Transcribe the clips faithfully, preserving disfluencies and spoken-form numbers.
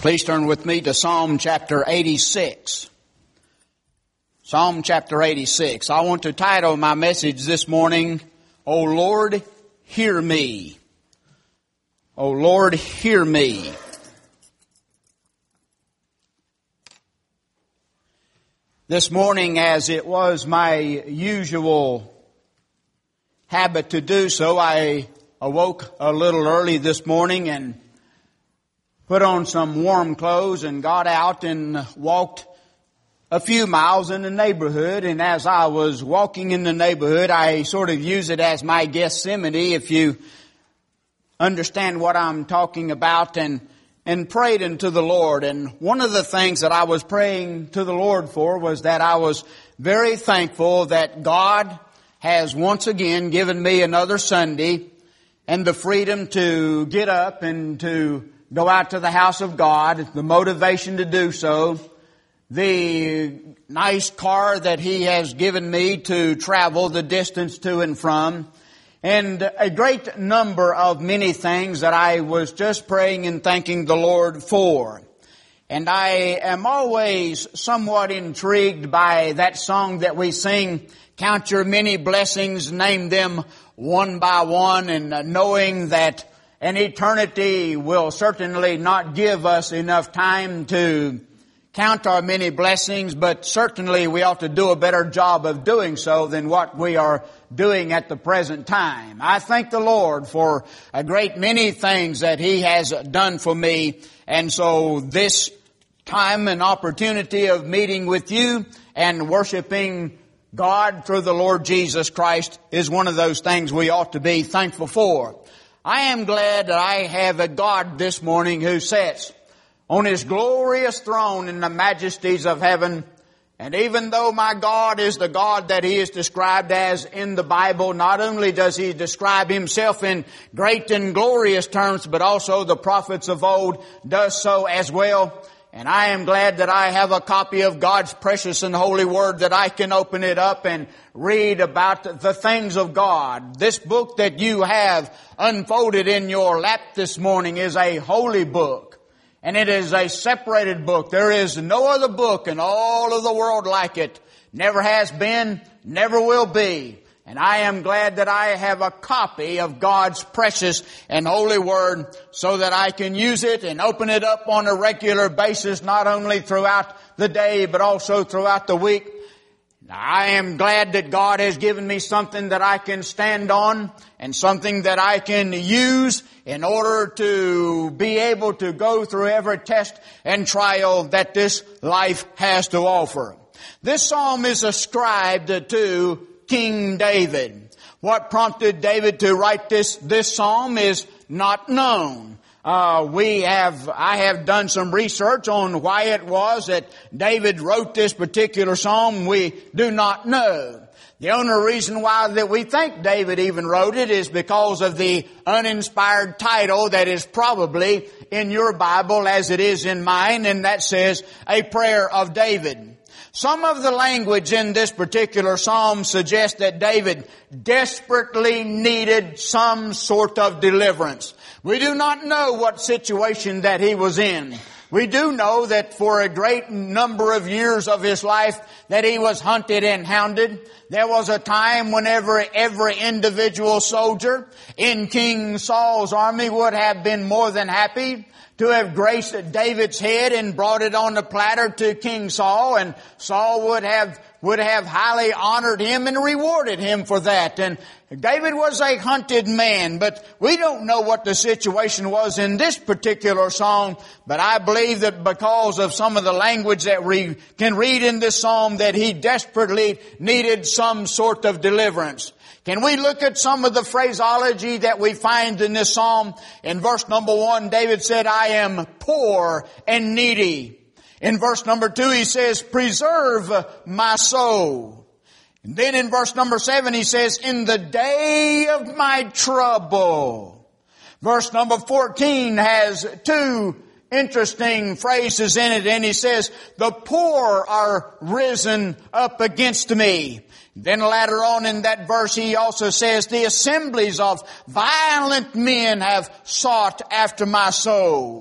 Please turn with me to Psalm chapter eighty-six. Psalm chapter eighty-six. I want to title my message this morning, O Lord, Hear Me. O Lord, Hear Me. This morning, as it was my usual habit to do so, I awoke a little early this morning and put on some warm clothes and got out and walked a few miles in the neighborhood. And as I was walking in the neighborhood, I sort of use it as my Gethsemane, if you understand what I'm talking about, and and prayed unto the Lord. And one of the things that I was praying to the Lord for was that I was very thankful that God has once again given me another Sunday and the freedom to get up and to go out to the house of God, the motivation to do so, the nice car that He has given me to travel the distance to and from, and a great number of many things that I was just praying and thanking the Lord for. And I am always somewhat intrigued by that song that we sing, Count Your Many Blessings, Name Them One by One, and knowing that an eternity will certainly not give us enough time to count our many blessings, but certainly we ought to do a better job of doing so than what we are doing at the present time. I thank the Lord for a great many things that He has done for me, and so this time and opportunity of meeting with you and worshiping God through the Lord Jesus Christ is one of those things we ought to be thankful for. I am glad that I have a God this morning who sits on His glorious throne in the majesties of heaven. And even though my God is the God that He is described as in the Bible, not only does He describe Himself in great and glorious terms, but also the prophets of old does so as well. And I am glad that I have a copy of God's precious and holy Word that I can open it up and read about the things of God. This book that you have unfolded in your lap this morning is a holy book. And it is a separated book. There is no other book in all of the world like it. Never has been, never will be. And I am glad that I have a copy of God's precious and holy Word so that I can use it and open it up on a regular basis, not only throughout the day, but also throughout the week. I am glad that God has given me something that I can stand on and something that I can use in order to be able to go through every test and trial that this life has to offer. This psalm is ascribed to King David. What prompted David to write this, this psalm is not known. Uh, we have, I have done some research on why it was that David wrote this particular psalm. We do not know. The only reason why that we think David even wrote it is because of the uninspired title that is probably in your Bible as it is in mine, and that says, A Prayer of David. Some of the language in this particular psalm suggests that David desperately needed some sort of deliverance. We do not know what situation that he was in. We do know that for a great number of years of his life that he was hunted and hounded. There was a time whenever every individual soldier in King Saul's army would have been more than happy to have graced David's head and brought it on the platter to King Saul, and Saul would have would have highly honored him and rewarded him for that. And David was a hunted man, but we don't know what the situation was in this particular psalm, but I believe that because of some of the language that we can read in this psalm that he desperately needed some sort of deliverance. Can we look at some of the phraseology that we find in this psalm? In verse number one, David said, I am poor and needy. In verse number two, he says, preserve my soul. And then in verse number seven, he says, in the day of my trouble. Verse number fourteen has two interesting phrases in it, and he says, the poor are risen up against me. Then later on in that verse, he also says, the assemblies of violent men have sought after my soul.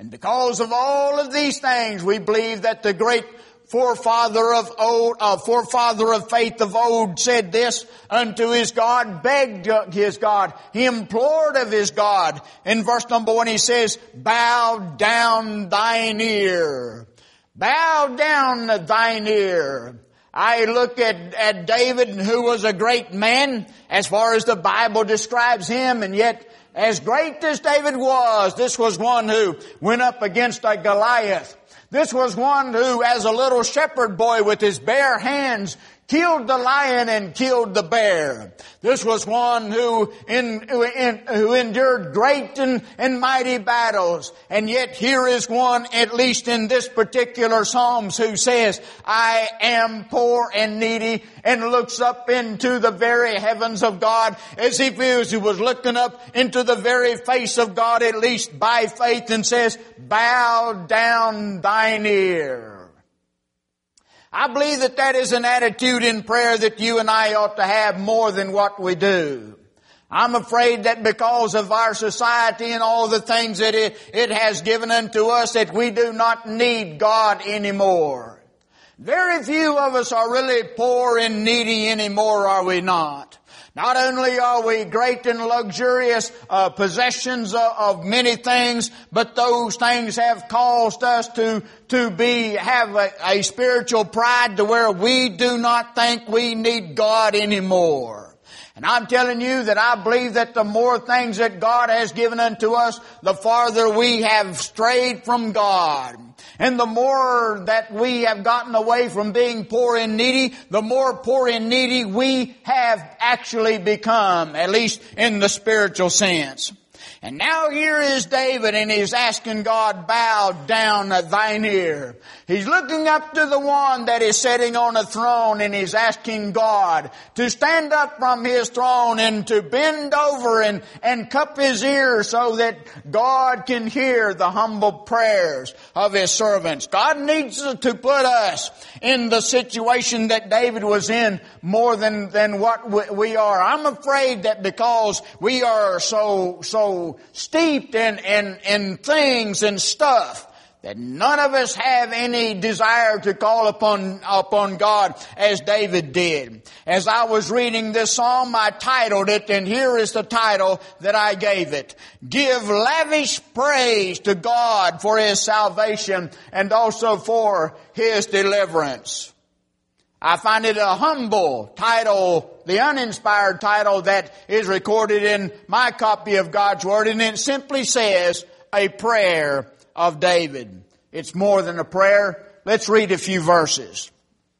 And because of all of these things, we believe that the great forefather of old, uh, forefather of faith of old said this unto his God, begged his God, he implored of his God. In verse number one he says, bow down thine ear. Bow down thine ear. I look at, at David, who was a great man as far as the Bible describes him, and yet as great as David was, this was one who went up against a Goliath. This was one who, as a little shepherd boy with his bare hands, killed the lion and killed the bear. This was one who, in, who, in, who endured great and, and mighty battles. And yet here is one, at least in this particular Psalms, who says, I am poor and needy, and looks up into the very heavens of God as if he was looking up into the very face of God, at least by faith, and says, bow down thine ear. I believe that that is an attitude in prayer that you and I ought to have more than what we do. I'm afraid that because of our society and all the things that it, it has given unto us, that we do not need God anymore. Very few of us are really poor and needy anymore, are we not? Not only are we great and luxurious uh, possessions of, of many things, but those things have caused us to to be have a, a spiritual pride to where we do not think we need God anymore. And I'm telling you that I believe that the more things that God has given unto us, the farther we have strayed from God. And the more that we have gotten away from being poor and needy, the more poor and needy we have actually become, at least in the spiritual sense. And now here is David, and he's asking God, bow down thine ear. He's looking up to the one that is sitting on a throne, and he's asking God to stand up from his throne and to bend over and, and cup his ear so that God can hear the humble prayers of his servants. God needs to put us in the situation that David was in more than, than what we are. I'm afraid that because we are so, so steeped in, in, in things and stuff, that none of us have any desire to call upon, upon God as David did. As I was reading this psalm, I titled it, and here is the title that I gave it. Give lavish praise to God for His salvation and also for His deliverance. I find it a humble title, the uninspired title that is recorded in my copy of God's Word, and it simply says, a prayer of David. It's more than a prayer. Let's read a few verses.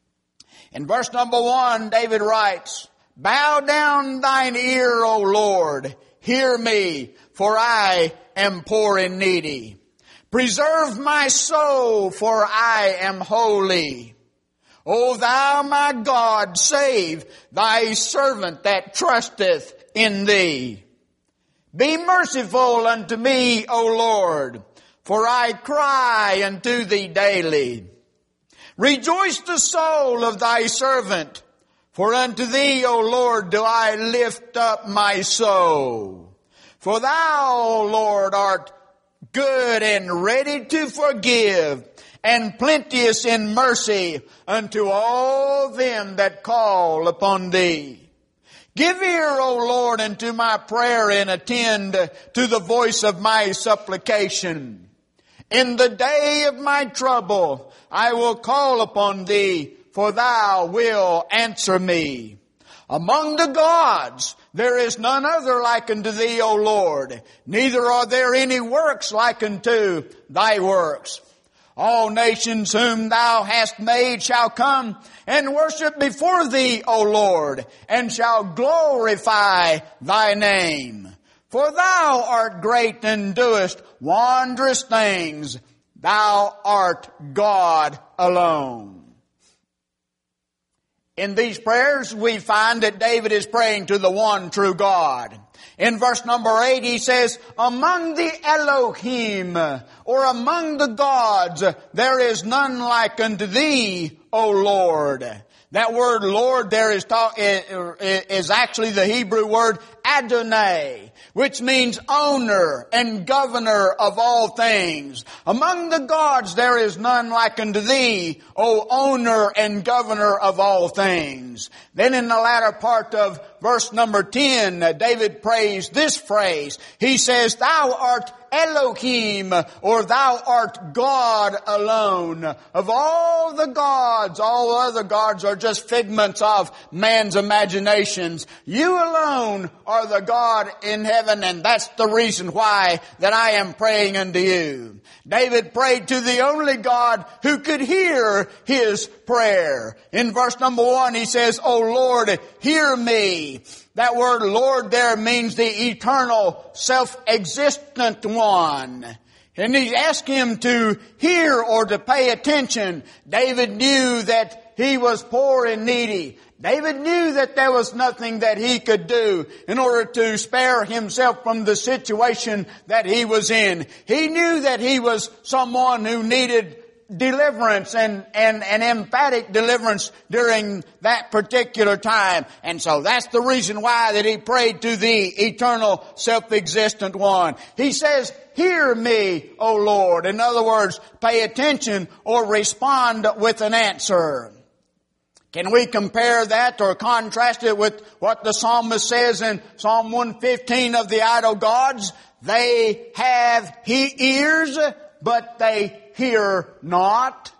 In verse number one, David writes, bow down thine ear, O Lord, hear me, for I am poor and needy. Preserve my soul, for I am holy. O thou my God, save thy servant that trusteth in thee. Be merciful unto me, O Lord, for I cry unto thee daily. Rejoice the soul of thy servant, for unto thee, O Lord, do I lift up my soul. For thou, O Lord, art good and ready to forgive, and plenteous in mercy unto all them that call upon thee. Give ear, O Lord, unto my prayer, and attend to the voice of my supplication. In the day of my trouble, I will call upon thee, for thou wilt answer me. Among the gods, there is none other like unto thee, O Lord, neither are there any works like unto thy works. All nations whom thou hast made shall come and worship before thee, O Lord, and shall glorify thy name. For thou art great and doest wondrous things. Thou art God alone. In these prayers, we find that David is praying to the one true God. In verse number eight, he says, among the Elohim, or among the gods, there is none like unto thee, O Lord. That word Lord there is, talk, is actually the Hebrew word Adonai, which means owner and governor of all things. Among the gods there is none like unto thee, O owner and governor of all things. Then in the latter part of verse number ten, David prays this phrase. He says, Thou art Elohim, or Thou art God alone. Of all the gods, all other gods are just figments of man's imaginations. You alone are the God in heaven, and that's the reason why that I am praying unto you. David prayed to the only God who could hear his prayer. In verse number one, he says, O Lord, hear me. That word Lord there means the eternal, self-existent one. And he asked him to hear or to pay attention. David knew that he was poor and needy. David knew that there was nothing that he could do in order to spare himself from the situation that he was in. He knew that he was someone who needed deliverance and, and, and emphatic deliverance during that particular time. And so that's the reason why that he prayed to the eternal, self-existent one. He says, hear me, O Lord. In other words, pay attention or respond with an answer. Can we compare that or contrast it with what the psalmist says in Psalm one fifteen of the idol gods? They have he ears, but they hear not.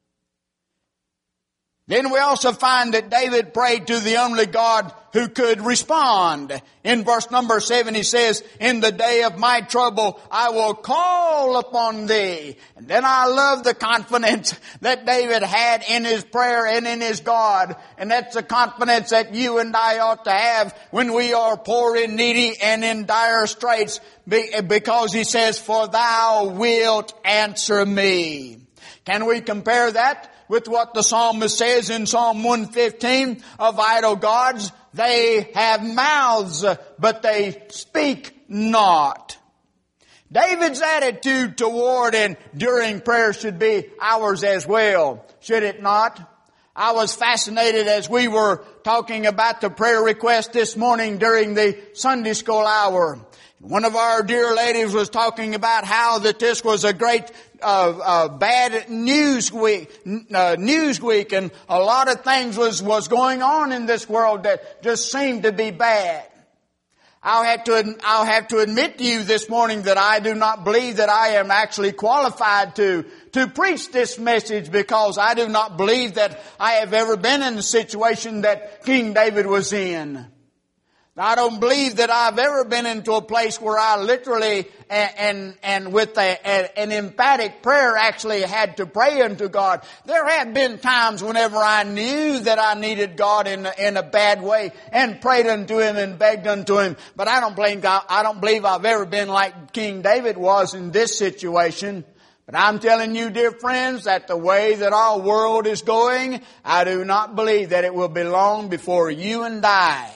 Then we also find that David prayed to the only God who could respond. In verse number seven he says, in the day of my trouble I will call upon thee. And then I love the confidence that David had in his prayer and in his God. And that's the confidence that you and I ought to have when we are poor and needy and in dire straits. Because he says, for thou wilt answer me. Can we compare that with what the psalmist says in Psalm one fifteen of idol gods? They have mouths, but they speak not. David's attitude toward and during prayer should be ours as well, should it not? I was fascinated as we were talking about the prayer request this morning during the Sunday school hour. One of our dear ladies was talking about how that this was a great uh, uh, bad news week, uh, news week, and a lot of things was was going on in this world that just seemed to be bad. I'll have to I'll have to admit to you this morning that I do not believe that I am actually qualified to to preach this message, because I do not believe that I have ever been in the situation that King David was in. I don't believe that I've ever been into a place where I literally and and, and with a, a, an emphatic prayer actually had to pray unto God. There have been times whenever I knew that I needed God in a, in a bad way and prayed unto Him and begged unto Him. But I don't believe I, I don't believe I've ever been like King David was in this situation. But I'm telling you, dear friends, that the way that our world is going, I do not believe that it will be long before you and I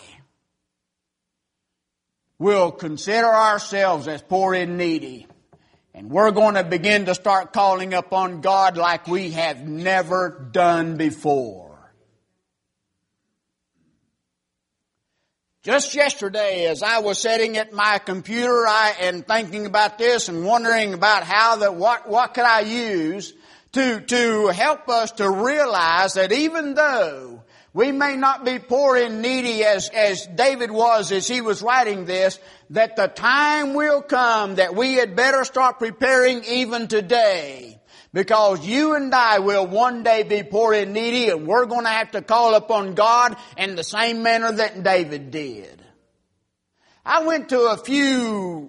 we'll consider ourselves as poor and needy. And we're going to begin to start calling upon God like we have never done before. Just yesterday, as I was sitting at my computer I, and thinking about this and wondering about how that, what, what could I use to, to help us to realize that even though we may not be poor and needy as, as David was as he was writing this, that the time will come that we had better start preparing even today. Because you and I will one day be poor and needy, and we're going to have to call upon God in the same manner that David did. I went to a few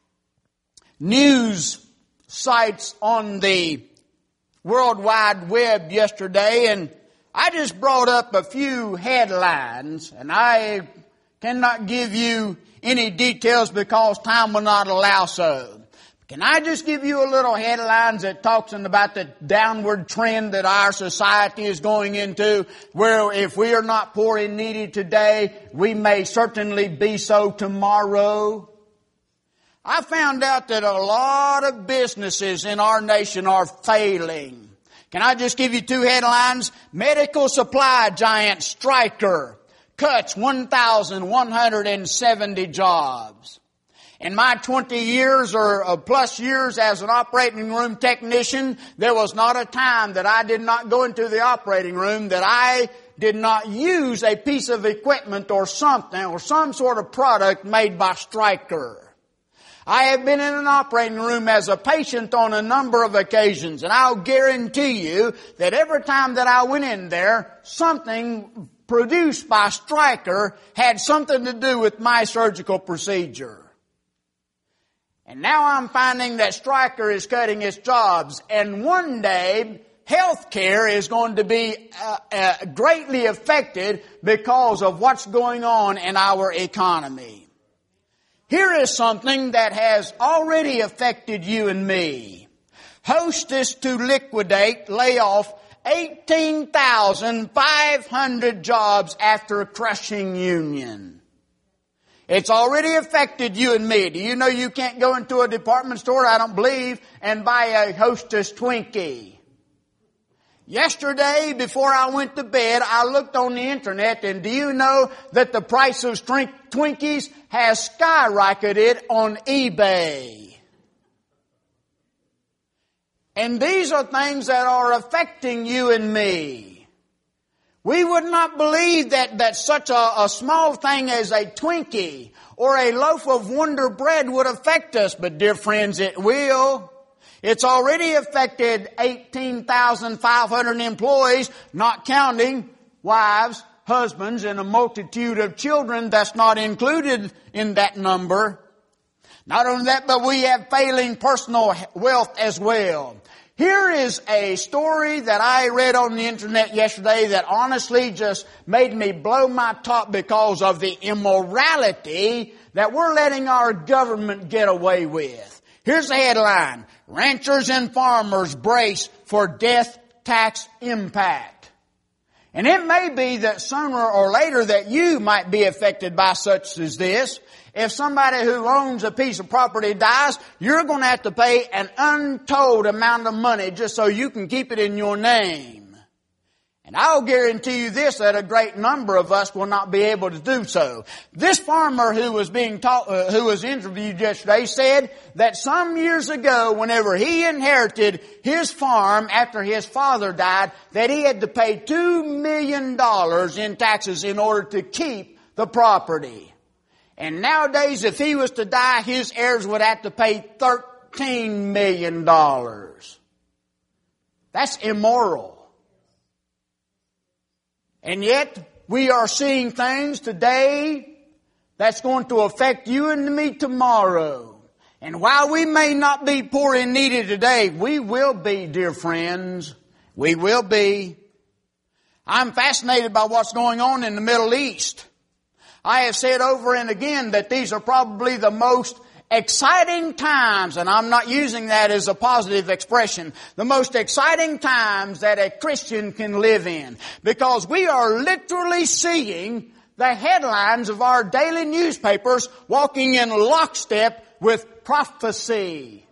news sites on the World Wide Web yesterday, and I just brought up a few headlines, and I cannot give you any details because time will not allow so. Can I just give you a little headlines that talks about the downward trend that our society is going into, where if we are not poor and needy today, we may certainly be so tomorrow? I found out that a lot of businesses in our nation are failing. Can I just give you two headlines? Medical supply giant Stryker cuts one thousand one hundred seventy jobs. In my twenty years or plus years as an operating room technician, there was not a time that I did not go into the operating room that I did not use a piece of equipment or something or some sort of product made by Stryker. I have been in an operating room as a patient on a number of occasions, and I'll guarantee you that every time that I went in there, something produced by Stryker had something to do with my surgical procedure. And now I'm finding that Stryker is cutting its jobs, and one day healthcare is going to be uh, uh, greatly affected because of what's going on in our economy. Here is something that has already affected you and me. Hostess to liquidate, lay off eighteen thousand five hundred jobs after crushing union. It's already affected you and me. Do you know you can't go into a department store, I don't believe, and buy a Hostess Twinkie? Yesterday, before I went to bed, I looked on the internet, and do you know that the price of Twinkies has skyrocketed on eBay? And these are things that are affecting you and me. We would not believe that, that such a, a small thing as a Twinkie or a loaf of Wonder Bread would affect us, but dear friends, it will. It's already affected eighteen thousand five hundred employees, not counting wives, husbands, and a multitude of children that's not included in that number. Not only that, but we have failing personal wealth as well. Here is a story that I read on the internet yesterday that honestly just made me blow my top because of the immorality that we're letting our government get away with. Here's the headline: Ranchers and farmers brace for death tax impact. And it may be that sooner or later that you might be affected by such as this. If somebody who owns a piece of property dies, you're going to have to pay an untold amount of money just so you can keep it in your name. And I'll guarantee you this, that a great number of us will not be able to do so. This farmer who was being taught, uh, who was interviewed yesterday said that some years ago, whenever he inherited his farm after his father died, that he had to pay two million dollars in taxes in order to keep the property. And nowadays, if he was to die, his heirs would have to pay thirteen million dollars. That's immoral. And yet, we are seeing things today that's going to affect you and me tomorrow. And while we may not be poor and needy today, we will be, dear friends. We will be. I'm fascinated by what's going on in the Middle East. I have said over and again that these are probably the most exciting times, and I'm not using that as a positive expression, the most exciting times that a Christian can live in. Because we are literally seeing the headlines of our daily newspapers walking in lockstep with prophecy.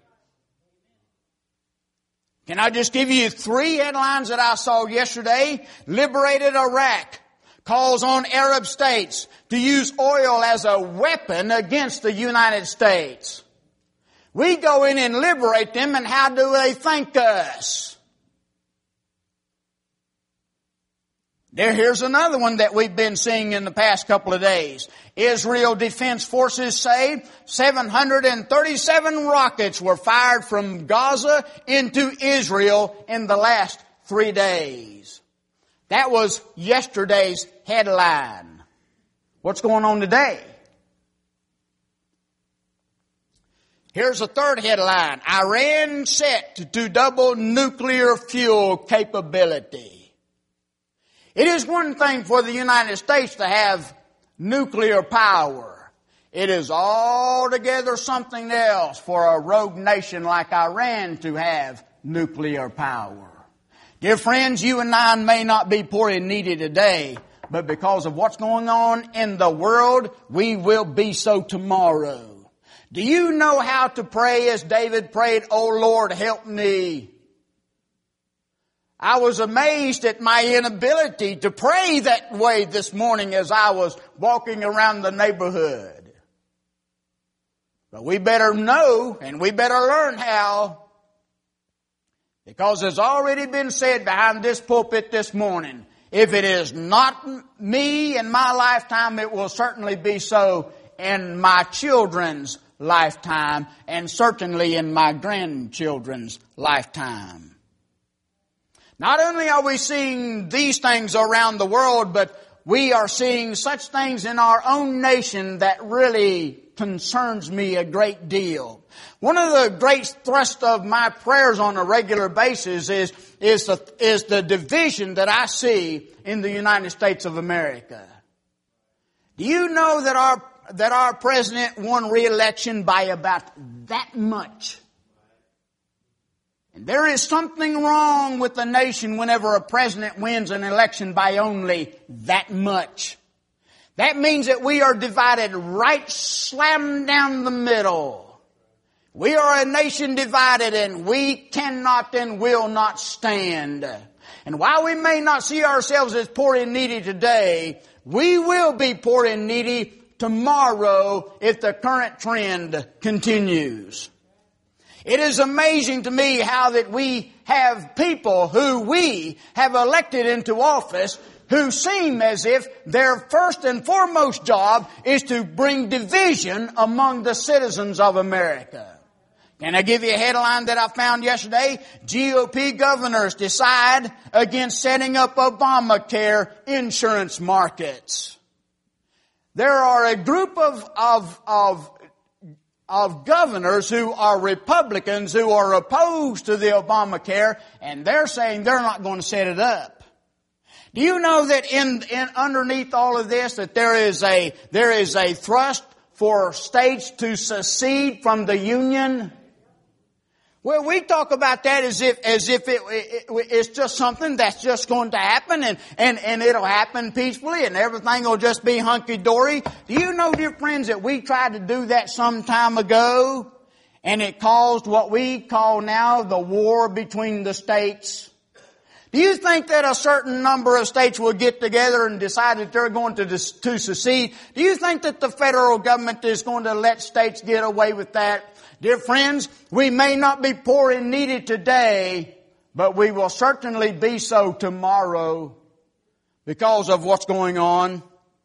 Can I just give you three headlines that I saw yesterday? Liberated Iraq. Calls on Arab states to use oil as a weapon against the United States. We go in and liberate them, and how do they thank us? There, here's another one that we've been seeing in the past couple of days. Israel Defense Forces say seven hundred thirty-seven rockets were fired from Gaza into Israel in the last three days. That was yesterday's headline. What's going on today? Here's a third headline. Iran set to double nuclear fuel capability. It is one thing for the United States to have nuclear power. It is altogether something else for a rogue nation like Iran to have nuclear power. Dear friends, you and I may not be poor and needy today, but because of what's going on in the world, we will be so tomorrow. Do you know how to pray as David prayed, "Oh Lord, help me"? I was amazed at my inability to pray that way this morning as I was walking around the neighborhood. But we better know and we better learn how. Because it's already been said behind this pulpit this morning, if it is not me in my lifetime, it will certainly be so in my children's lifetime and certainly in my grandchildren's lifetime. Not only are we seeing these things around the world, but we are seeing such things in our own nation that really concerns me a great deal. One of the great thrusts of my prayers on a regular basis is, is the, is the division that I see in the United States of America. Do you know that our, that our president won re-election by about that much? And there is something wrong with the nation whenever a president wins an election by only that much. That means that we are divided right slam down the middle. We are a nation divided and we cannot and will not stand. And while we may not see ourselves as poor and needy today, we will be poor and needy tomorrow if the current trend continues. It is amazing to me how that we have people who we have elected into office who seem as if their first and foremost job is to bring division among the citizens of America. Can I give you a headline that I found yesterday? G O P governors decide against setting up Obamacare insurance markets. There are a group of, of, of of governors who are Republicans who are opposed to the Obamacare, and they're saying they're not going to set it up. Do you know that in, in underneath all of this that there is a there is a thrust for states to secede from the Union? Well, we talk about that as if as if it, it, it's just something that's just going to happen and, and, and it'll happen peacefully and everything will just be hunky-dory. Do you know, dear friends, that we tried to do that some time ago and it caused what we call now the war between the states? Do you think that a certain number of states will get together and decide that they're going to, dis- to secede? Do you think that the federal government is going to let states get away with that? Dear friends, we may not be poor and needy today, but we will certainly be so tomorrow because of what's going on.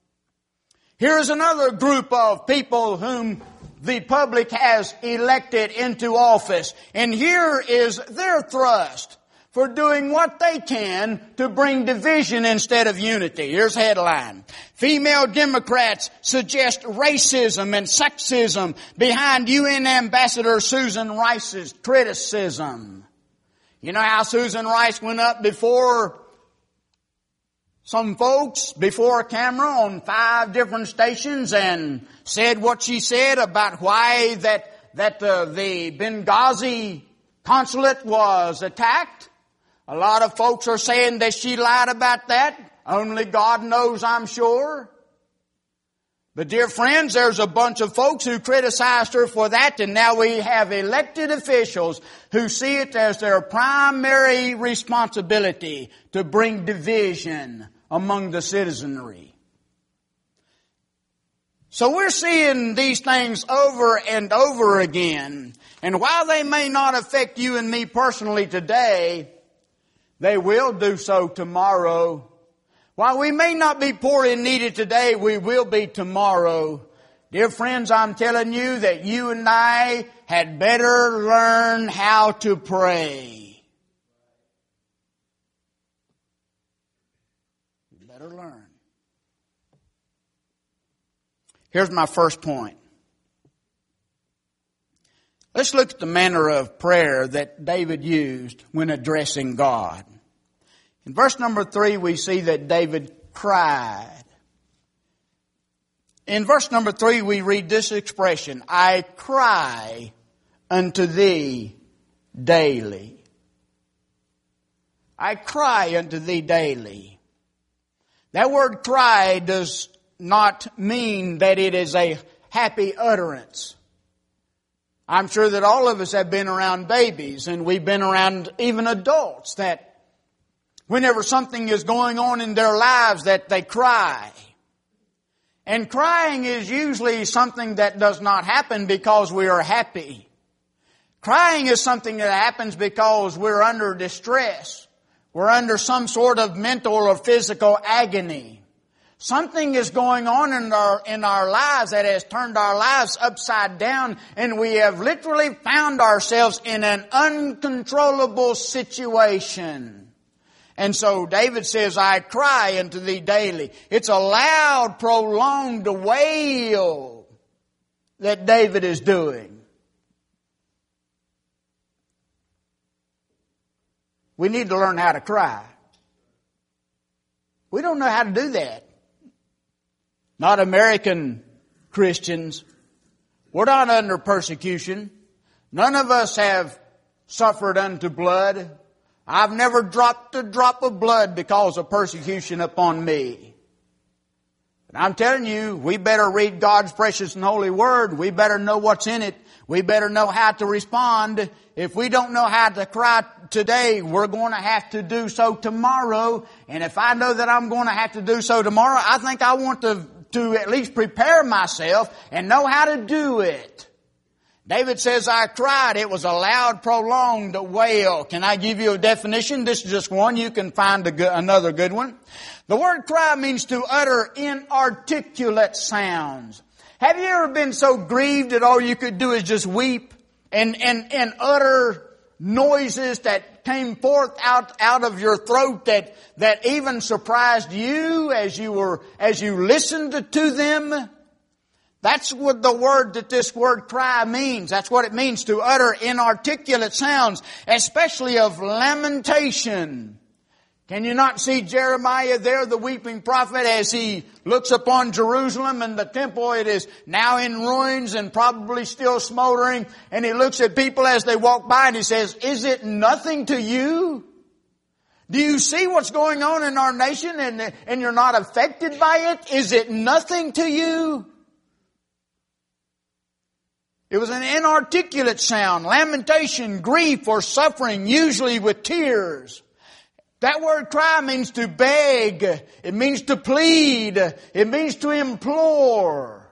Here's another group of people whom the public has elected into office, and here is their thrust for doing what they can to bring division instead of unity. Here's a headline. Female Democrats suggest racism and sexism behind U N Ambassador Susan Rice's criticism. You know how Susan Rice went up before some folks, before a camera on five different stations and said what she said about why that, that uh, the Benghazi consulate was attacked? A lot of folks are saying that she lied about that. Only God knows, I'm sure. But dear friends, there's a bunch of folks who criticized her for that, and now we have elected officials who see it as their primary responsibility to bring division among the citizenry. So we're seeing these things over and over again. And while they may not affect you and me personally today, they will do so tomorrow. While we may not be poor and needy today, we will be tomorrow. Dear friends, I'm telling you that you and I had better learn how to pray. You better learn. Here's my first point. Let's look at the manner of prayer that David used when addressing God. In verse number three, we see that David cried. In verse number three, we read this expression, I cry unto thee daily. I cry unto thee daily. That word cry does not mean that it is a happy utterance. I'm sure that all of us have been around babies and we've been around even adults that whenever something is going on in their lives that they cry. And crying is usually something that does not happen because we are happy. Crying is something that happens because we're under distress. We're under some sort of mental or physical agony. Something is going on in our, in our lives that has turned our lives upside down, and we have literally found ourselves in an uncontrollable situation. And so David says, I cry unto thee daily. It's a loud, prolonged wail that David is doing. We need to learn how to cry. We don't know how to do that. Not American Christians. We're not under persecution. None of us have suffered unto blood. I've never dropped a drop of blood because of persecution upon me. But I'm telling you, we better read God's precious and holy word. We better know what's in it. We better know how to respond. If we don't know how to cry today, we're going to have to do so tomorrow. And if I know that I'm going to have to do so tomorrow, I think I want to, to at least prepare myself and know how to do it. David says, I cried. It was a loud, prolonged wail. Can I give you a definition? This is just one. You can find a good, another good one. The word cry means to utter inarticulate sounds. Have you ever been so grieved that all you could do is just weep and, and, and utter noises that came forth out, out of your throat that, that even surprised you as you were, as you listened to them? That's what the word that this word cry means. That's what it means, to utter inarticulate sounds, especially of lamentation. Can you not see Jeremiah there, the weeping prophet, as he looks upon Jerusalem and the temple? It is now in ruins and probably still smoldering. And he looks at people as they walk by and he says, is it nothing to you? Do you see what's going on in our nation and, and you're not affected by it? Is it nothing to you? It was an inarticulate sound, lamentation, grief, or suffering, usually with tears. That word cry means to beg. It means to plead. It means to implore.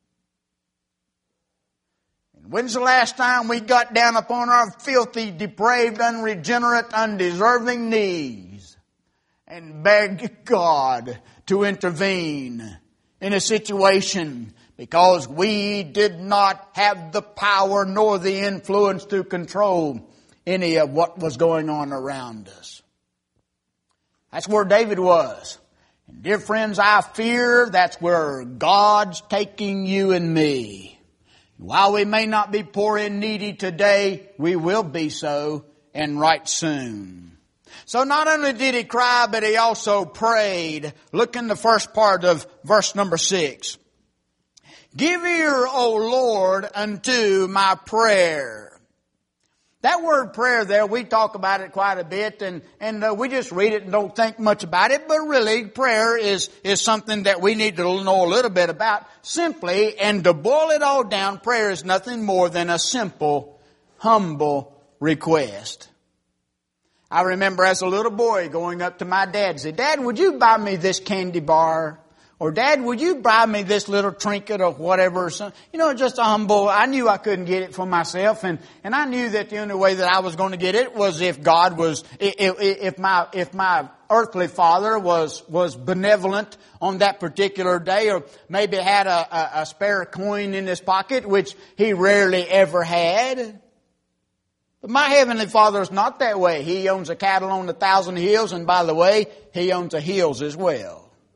And when's the last time we got down upon our filthy, depraved, unregenerate, undeserving knees and begged God to intervene in a situation because we did not have the power nor the influence to control any of what was going on around us? That's where David was. And dear friends, I fear that's where God's taking you and me. While we may not be poor and needy today, we will be so, and right soon. So not only did he cry, but he also prayed. Look in the first part of verse number six. Give ear, O Lord, unto my prayer. That word prayer there, we talk about it quite a bit, and, and uh, we just read it and don't think much about it, but really prayer is, is something that we need to know a little bit about. Simply, and to boil it all down, prayer is nothing more than a simple, humble request. I remember as a little boy going up to my dad and saying, Dad, would you buy me this candy bar? Or, Dad, would you buy me this little trinket or whatever? Or something? You know, just a humble. I knew I couldn't get it for myself, and, and I knew that the only way that I was going to get it was if God was, if, if my, if my earthly father was, was benevolent on that particular day, or maybe had a, a, a spare coin in his pocket, which he rarely ever had. But my Heavenly Father is not that way. He owns a cattle on a thousand hills, and by the way, He owns the hills as well.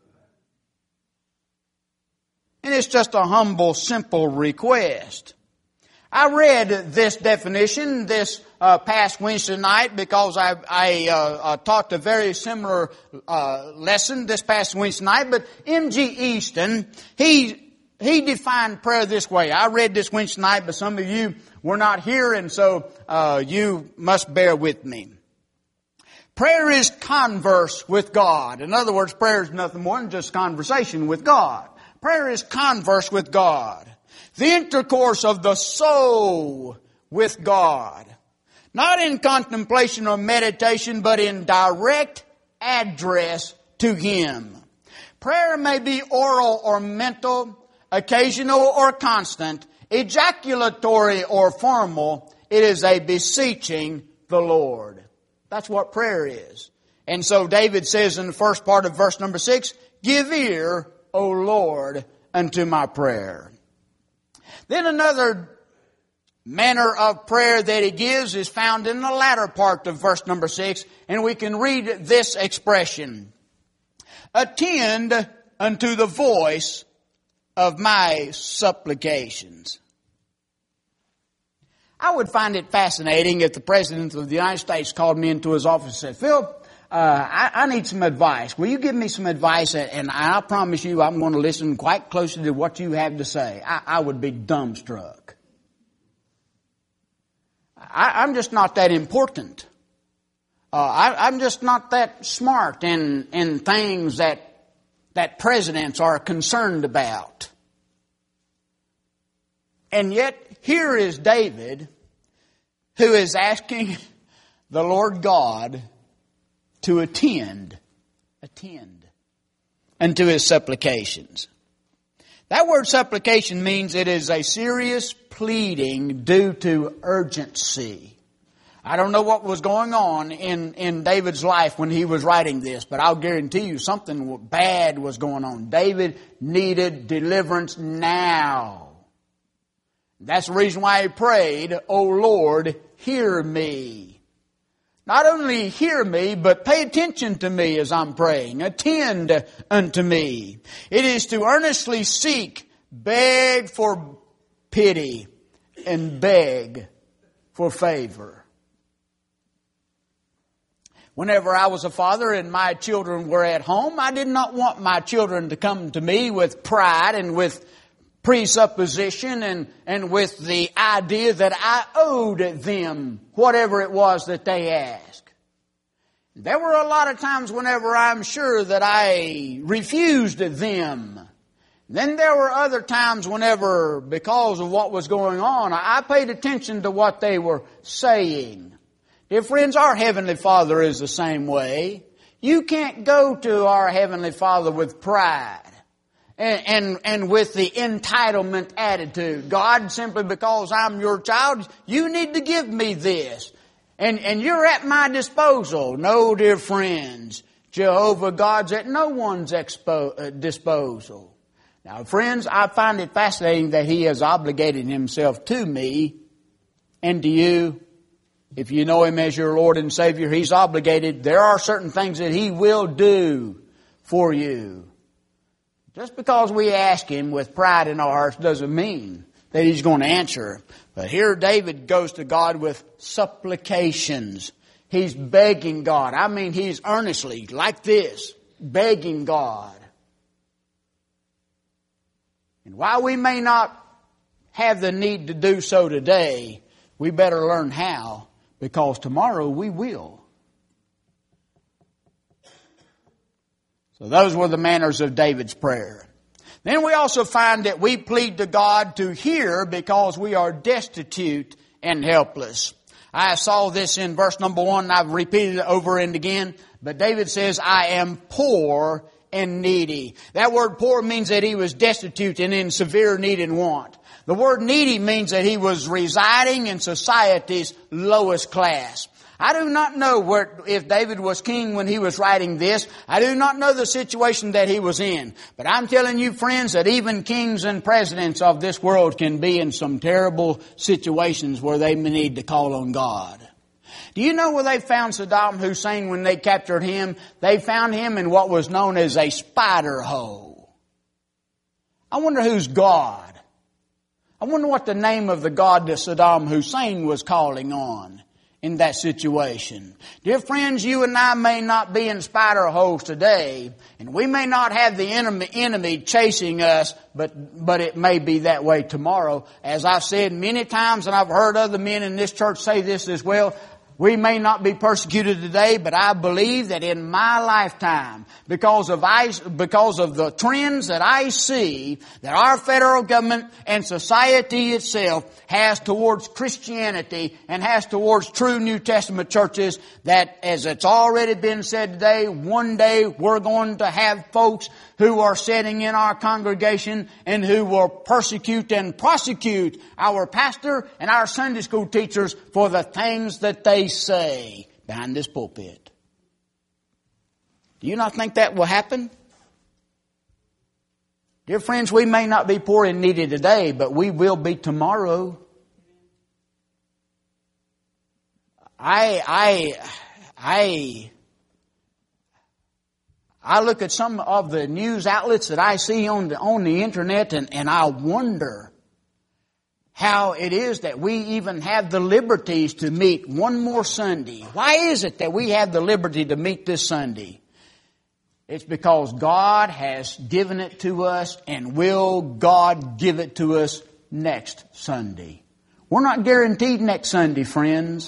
And it's just a humble, simple request. I read this definition this uh, past Wednesday night because I, I uh, uh, taught a very similar uh, lesson this past Wednesday night. But M G Easton, he he defined prayer this way. I read this Wednesday night, but some of you were not here, and so uh, you must bear with me. Prayer is converse with God. In other words, prayer is nothing more than just conversation with God. Prayer is converse with God. The intercourse of the soul with God. Not in contemplation or meditation, but in direct address to Him. Prayer may be oral or mental, occasional or constant, ejaculatory or formal. It is a beseeching the Lord. That's what prayer is. And so David says in the first part of verse number six, give ear, O Lord, unto my prayer. Then another manner of prayer that he gives is found in the latter part of verse number six, and we can read this expression. Attend unto the voice of my supplications. I would find it fascinating if the President of the United States called me into his office and said, Phil, uh, I, I need some advice. Will you give me some advice? And I promise you I'm going to listen quite closely to what you have to say. I, I would be dumbstruck. I, I'm just not that important. Uh, I, I'm just not that smart in, in things that, that presidents are concerned about. And yet, here is David, who is asking the Lord God to attend, attend unto his supplications. That word supplication means it is a serious pleading due to urgency. I don't know what was going on in, in David's life when he was writing this, but I'll guarantee you something bad was going on. David needed deliverance now. That's the reason why he prayed, O Lord, hear me. Not only hear me, but pay attention to me as I'm praying. Attend unto me. It is to earnestly seek, beg for pity, and beg for favor. Whenever I was a father and my children were at home, I did not want my children to come to me with pride and with presupposition and, and with the idea that I owed them whatever it was that they asked. There were a lot of times whenever I'm sure that I refused them. Then there were other times whenever, because of what was going on, I paid attention to what they were saying. Dear friends, our Heavenly Father is the same way. You can't go to our Heavenly Father with pride and, and, and with the entitlement attitude. God, simply because I'm your child, you need to give me this. And, and you're at my disposal. No, dear friends, Jehovah God's at no one's expo- uh, disposal. Now, friends, I find it fascinating that He has obligated Himself to me and to you. If you know Him as your Lord and Savior, He's obligated. There are certain things that He will do for you. Just because we ask Him with pride in our hearts doesn't mean that He's going to answer. But here David goes to God with supplications. He's begging God. I mean, he's earnestly, like this, begging God. And while we may not have the need to do so today, we better learn how, because tomorrow we will. So those were the manners of David's prayer. Then we also find that we plead to God to hear because we are destitute and helpless. I saw this in verse number one, and I've repeated it over and again. But David says, I am poor and needy. That word poor means that he was destitute and in severe need and want. The word needy means that he was residing in society's lowest class. I do not know where, if David was king when he was writing this. I do not know the situation that he was in. But I'm telling you, friends, that even kings and presidents of this world can be in some terrible situations where they may need to call on God. Do you know where they found Saddam Hussein when they captured him? They found him in what was known as a spider hole. I wonder who's God. I wonder what the name of the God that Saddam Hussein was calling on in that situation. Dear friends, you and I may not be in spider holes today, and we may not have the enemy, enemy chasing us, but, but it may be that way tomorrow. As I've said many times, and I've heard other men in this church say this as well, We may not be persecuted today, but I believe that in my lifetime, because of I, because of the trends that I see that our federal government and society itself has towards Christianity and has towards true New Testament churches, that as it's already been said today, one day we're going to have folks who are sitting in our congregation and who will persecute and prosecute our pastor and our Sunday school teachers for the things that they say behind this pulpit. Do you not think that will happen? Dear friends, we may not be poor and needy today, but we will be tomorrow. I, I, I, I look at some of the news outlets that I see on the, on the internet, and, and I wonder how it is that we even have the liberties to meet one more Sunday. Why is it that we have the liberty to meet this Sunday? It's because God has given it to us, and will God give it to us next Sunday? We're not guaranteed next Sunday, friends.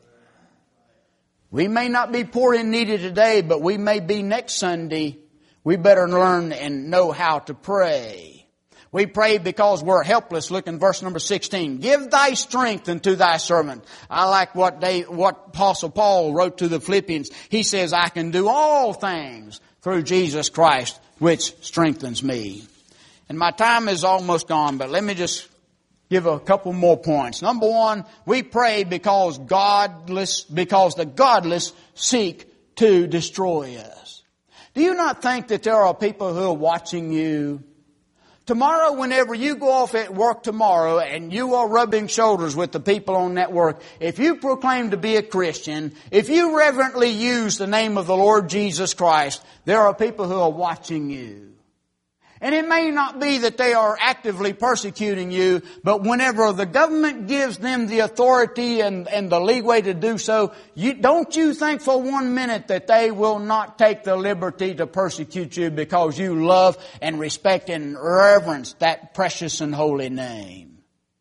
We may not be poor and needy today, but we may be next Sunday. We better learn and know how to pray. We pray because we're helpless. Look in verse number sixteen. Give thy strength unto thy servant. I like what they, what Apostle Paul wrote to the Philippians. He says, I can do all things through Jesus Christ, which strengthens me. And my time is almost gone, but let me just give a couple more points. Number one, we pray because godless, because the godless seek to destroy us. Do you not think that there are people who are watching you? Tomorrow, whenever you go off at work tomorrow and you are rubbing shoulders with the people on that work, if you proclaim to be a Christian, if you reverently use the name of the Lord Jesus Christ, there are people who are watching you. And it may not be that they are actively persecuting you, but whenever the government gives them the authority and, and the leeway to do so, you, don't you think for one minute that they will not take the liberty to persecute you because you love and respect and reverence that precious and holy name.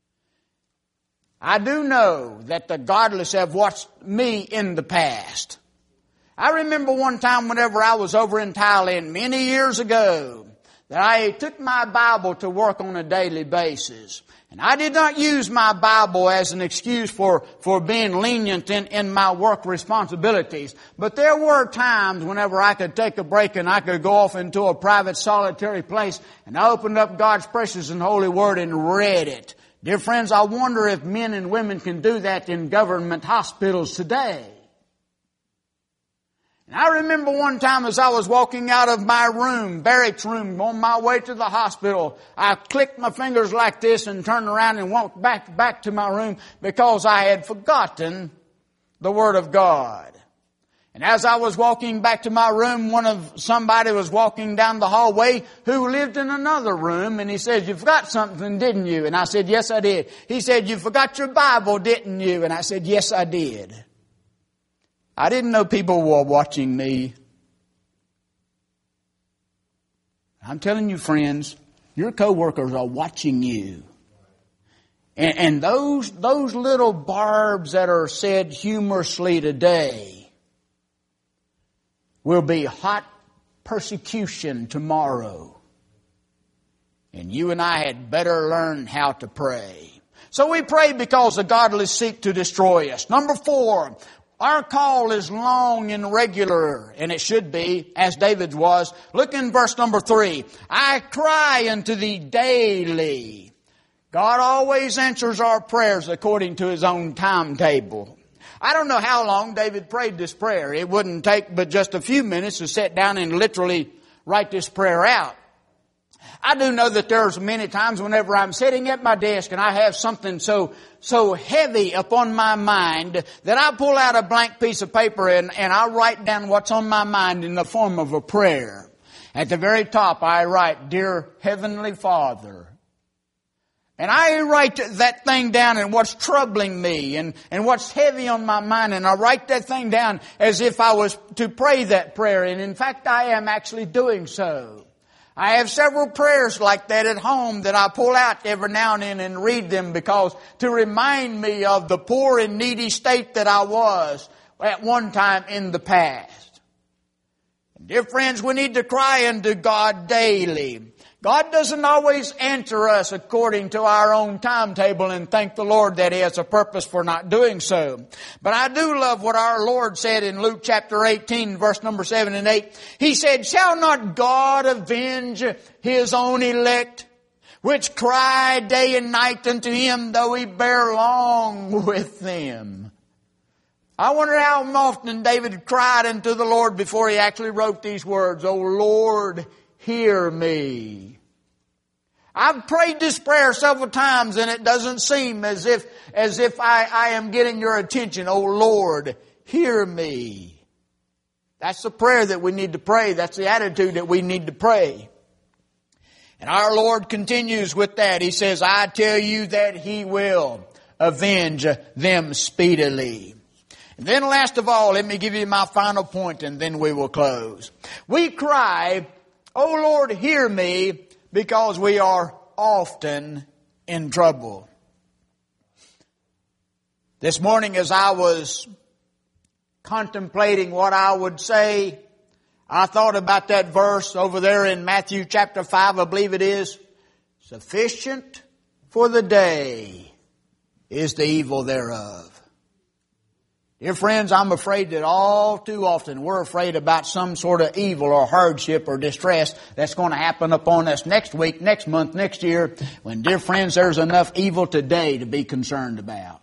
I do know that the godless have watched me in the past. I remember one time whenever I was over in Thailand many years ago, that I took my Bible to work on a daily basis. And I did not use my Bible as an excuse for, for being lenient in, in my work responsibilities. But there were times whenever I could take a break and I could go off into a private solitary place and I opened up God's precious and holy Word and read it. Dear friends, I wonder if men and women can do that in government hospitals today. And I remember one time as I was walking out of my room, barracks room, on my way to the hospital, I clicked my fingers like this and turned around and walked back, back to my room because I had forgotten the Word of God. And as I was walking back to my room, one of, somebody was walking down the hallway who lived in another room, and he said, you forgot something, didn't you? And I said, yes, I did. He said, you forgot your Bible, didn't you? And I said, yes, I did. I didn't know people were watching me. I'm telling you, friends, your coworkers are watching you. And, and those, those little barbs that are said humorously today will be hot persecution tomorrow. And you and I had better learn how to pray. So we pray because the godless seek to destroy us. Number four, our call is long and regular, and it should be, as David's was. Look in verse number three. I cry unto thee daily. God always answers our prayers according to His own timetable. I don't know how long David prayed this prayer. It wouldn't take but just a few minutes to sit down and literally write this prayer out. I do know that there's many times whenever I'm sitting at my desk and I have something so so heavy upon my mind that I pull out a blank piece of paper and, and I write down what's on my mind in the form of a prayer. At the very top I write, Dear Heavenly Father. And I write that thing down and what's troubling me and, and what's heavy on my mind, and I write that thing down as if I was to pray that prayer. And in fact I am actually doing so. I have several prayers like that at home that I pull out every now and then and read them because to remind me of the poor and needy state that I was at one time in the past. Dear friends, we need to cry unto God daily. God doesn't always answer us according to our own timetable, and thank the Lord that He has a purpose for not doing so. But I do love what our Lord said in Luke chapter eighteen, verse number seven and eight. He said, "Shall not God avenge His own elect, which cry day and night unto Him, though He bear long with them?" I wonder how often David cried unto the Lord before he actually wrote these words, "O Lord, hear me." I've prayed this prayer several times and it doesn't seem as if, as if I, I am getting your attention. "O Lord, hear me." That's the prayer that we need to pray. That's the attitude that we need to pray. And our Lord continues with that. He says, "I tell you that He will avenge them speedily." And then last of all, let me give you my final point and then we will close. We cry, "O Lord, hear me," because we are often in trouble. This morning as I was contemplating what I would say, I thought about that verse over there in Matthew chapter five, I believe it is. "Sufficient for the day is the evil thereof." Dear friends, I'm afraid that all too often we're afraid about some sort of evil or hardship or distress that's going to happen upon us next week, next month, next year, when, dear friends, there's enough evil today to be concerned about.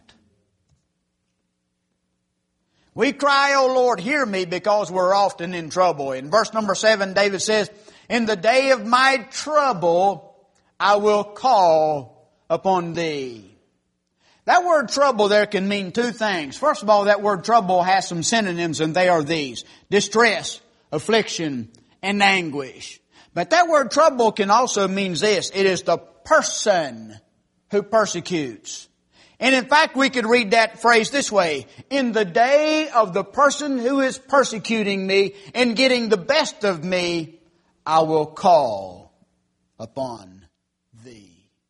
We cry, "O Lord, hear me," because we're often in trouble. In verse number seven, David says, "In the day of my trouble, I will call upon Thee." That word trouble there can mean two things. First of all, that word trouble has some synonyms, and they are these: distress, affliction, and anguish. But that word trouble can also mean this: it is the person who persecutes. And in fact, we could read that phrase this way: "In the day of the person who is persecuting me and getting the best of me, I will call upon Thee."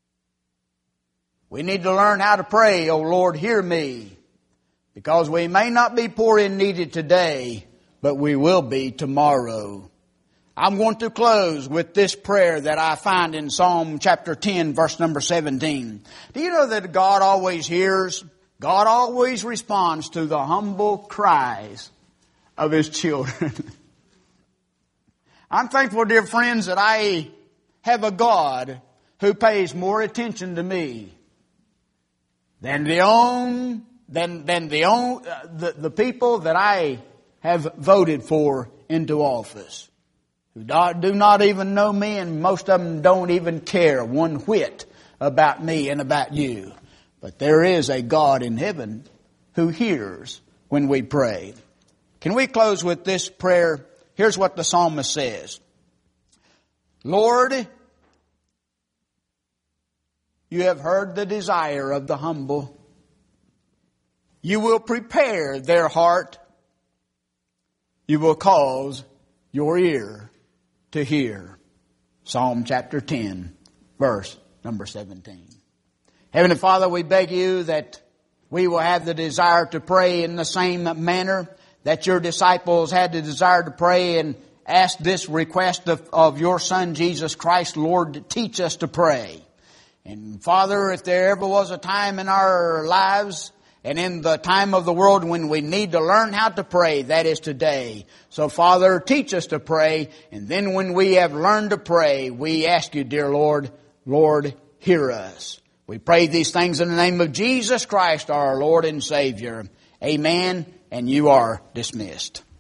We need to learn how to pray, "O Lord, hear me," because we may not be poor and needy today, but we will be tomorrow. I'm going to close with this prayer that I find in Psalm chapter ten, verse number seventeen. Do you know that God always hears? God always responds to the humble cries of His children. I'm thankful, dear friends, that I have a God who pays more attention to me than the own, than, than the own, uh, the, the people that I have voted for into office, who do, do not even know me, and most of them don't even care one whit about me and about you. But there is a God in heaven who hears when we pray. Can we close with this prayer? Here's what the psalmist says: "Lord, You have heard the desire of the humble. You will prepare their heart. You will cause your ear to hear." Psalm chapter ten, verse number seventeen. Heavenly Father, we beg You that we will have the desire to pray in the same manner that Your disciples had the desire to pray and ask this request of, of Your Son Jesus Christ: "Lord, teach us to pray." And Father, if there ever was a time in our lives and in the time of the world when we need to learn how to pray, that is today. So Father, teach us to pray. And then when we have learned to pray, we ask You, dear Lord, Lord, hear us. We pray these things in the name of Jesus Christ, our Lord and Savior. Amen. And you are dismissed.